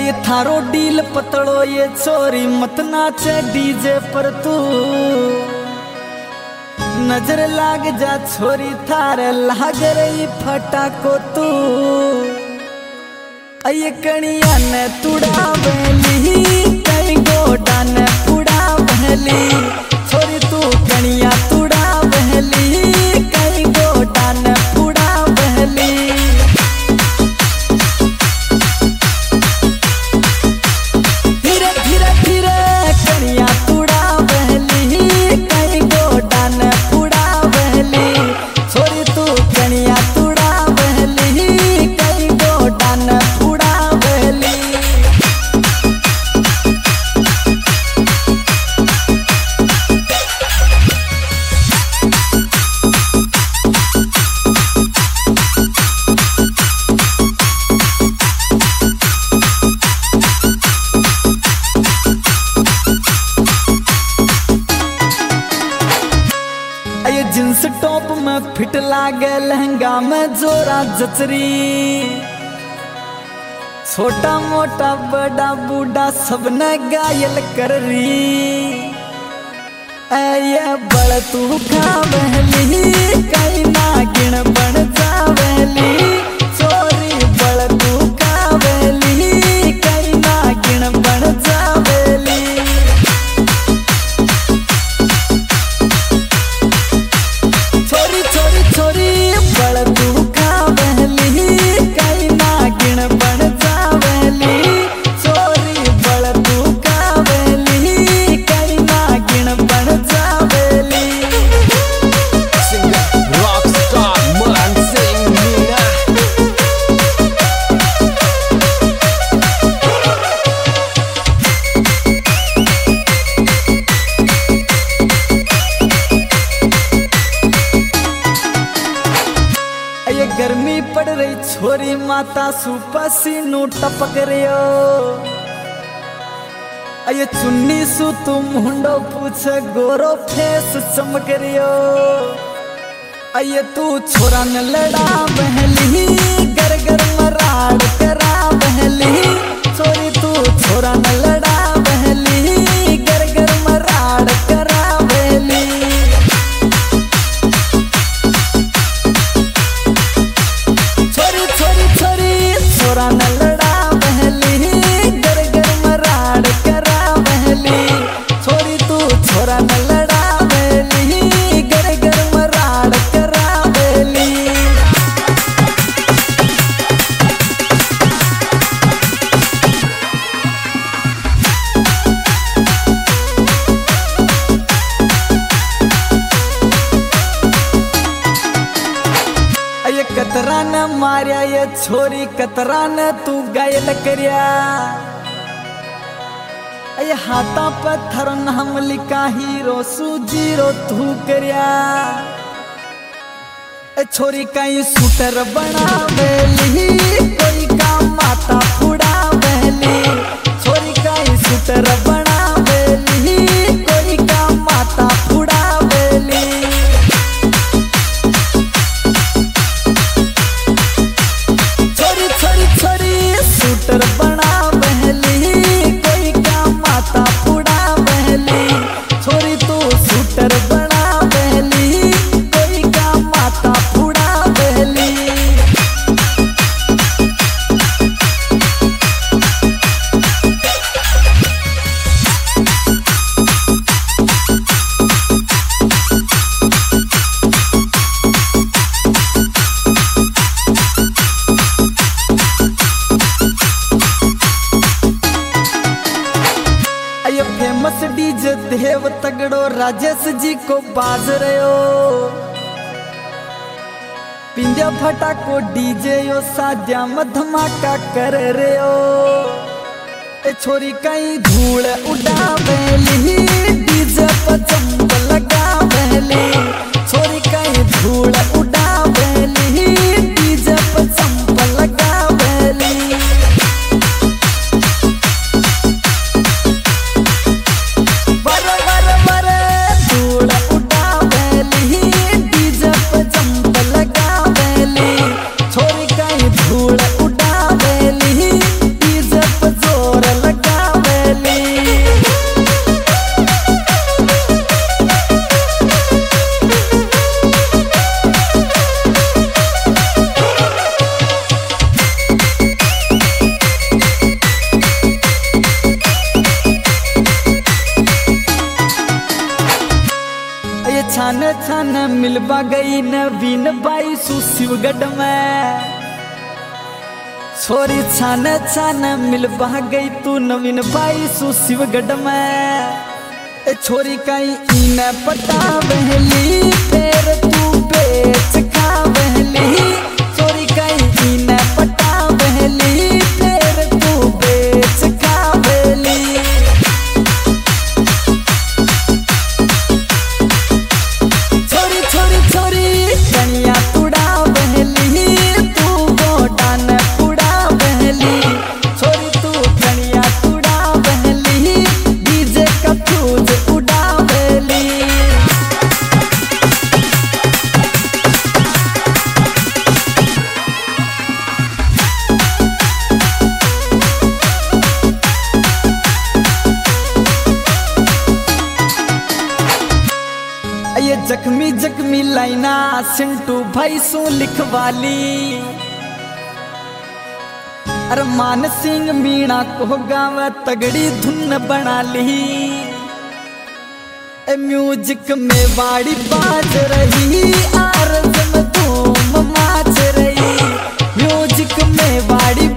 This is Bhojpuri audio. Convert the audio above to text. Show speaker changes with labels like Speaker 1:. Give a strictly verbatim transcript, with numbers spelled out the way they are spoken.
Speaker 1: ये थारो डील पतड़ो ये छोरी मत नाचे डीजे पर तू नजर लाग जा छोरी थारे लाग रही फटाको तू ये कणिया ने तुड़ा बहली कई गोडा ने पुड़ा बहली छोरी तू कणिया तुड़ा बहली कई गोडा ने पुड़ा बहली जींस टॉप में फिट लागे लहंगा में जोरा जचरी छोटा मोटा बड़ा बूढ़ा सबने घायल कर रही ये बड़ तू खा बहली कहीं ना गिन बन जा बहली चोरी बड़ तू खा बहली कहीं ना गिन बन जा बहली गर्मी पड़ रही छोरी माता सु पसीनू टपक रियो ये चुन्नी सु तू मुंडो पूछ गोरो फेस चमक रियो ये तू छोरा न लड़ा बहली गर गर मराड़ करा बहली छोरी तू छोरा न लड़ा बहली गर गर मराड़ करा बहली छोरा न लड़ा बहली गर गर मराड़ करा बहली छोरी तू छोरा न लड़ा बहली गर गर मराड़ करा बहली ये कतरा न मारिया ये छोरी कतरा न तू घायल करिया ये हाथा पत्थर नाम लिखा हीरो सु जीरो तू करिया छोरी कहीं शूटर बना बेली कोई का माता फुड़ा बहली छोरी कहीं शूटर बना बेली कोई का माता फुड़ा बेली शूटर बना बहली कोई का माता फुड़ा बहली छोरी तू शूटर बना बहली कोई का माता फुड़ा बहली फेमस डीजे देव तगड़ो राजेश जी को बाज रहे पिंजा फटा को डीजे यो साजा में धमाका कर रहे हो छोरी कहीं धूल उड़ा बहली डीजे पर जंप लगा बहली छोरी कहीं धूल उड़ा बहली डीजे पर जंप लगा बहली छोरी कहीं धूल उड़ा बेली डीजे पर छान मिलवा गई नवीन बाई सुशिवगढ़ में। छोरी छान छान मिलवा गई तू नवीन बाई सुशिवगढ़ में। ए छोरी कहीं इन पटा बहली फिर तू बेच खा बहली। छोरी कहीं इन पटा बहली फिर तू बेच खा बहली। कनिया तुड़ा बहली तू गोडान पुड़ा बहली। छोरी तू कनिया तुड़ा बहली डीजे का फ्यूज उड़ा बहली। ये जख्मी जख्मी लाइना सिंटू भाई सो लिखवाली। अरे मान सिंह मीणा को गावे तगड़ी धुन बना ली। ए म्यूजिक में वाड़ी बाज रही आरज़ में धूम माच रही। म्यूजिक में वाड़ी